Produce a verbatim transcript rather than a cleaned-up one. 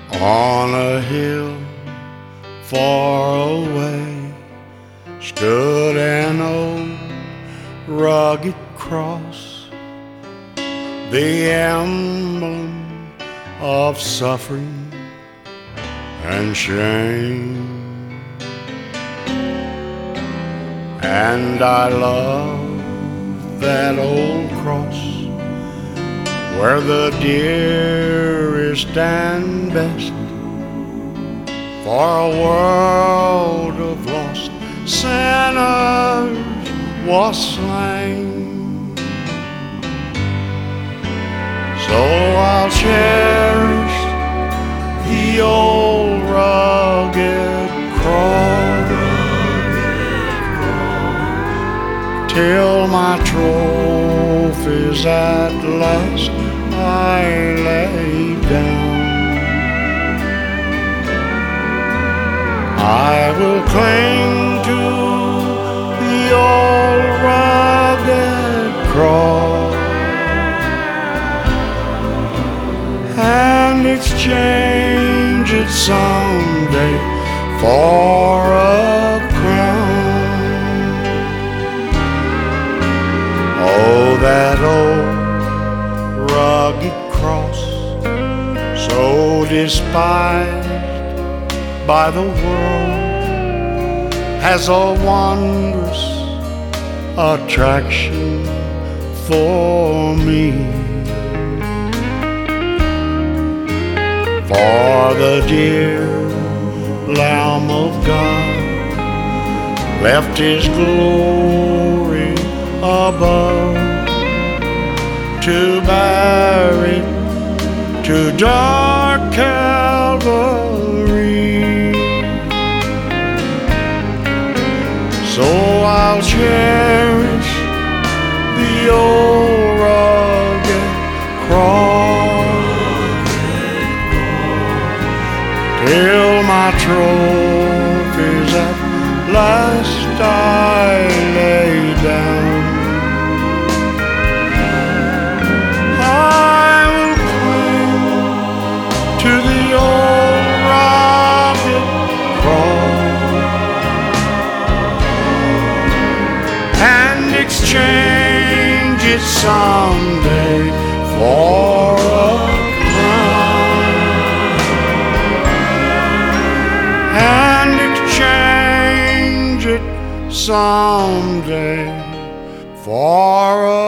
On a hill far away stood an old rugged cross, the emblem of suffering and shame. And I love that old cross, where the dearest and best for a world of lost sinners was slain. So I'll cherish the old rugged cross till my trophies at last I lay down. I will cling to the old rugged cross and exchange it someday for a crown. Oh, that old rugged cross, so despised by the world, has a wondrous attraction for me. For the dear Lamb of God left His glory above to bear it to dark Calvary. So I'll cherish the old rugged cross till my trophies at last I lay down. I will cling to the old rugged cross and exchange it someday for a crown, and exchange it someday for a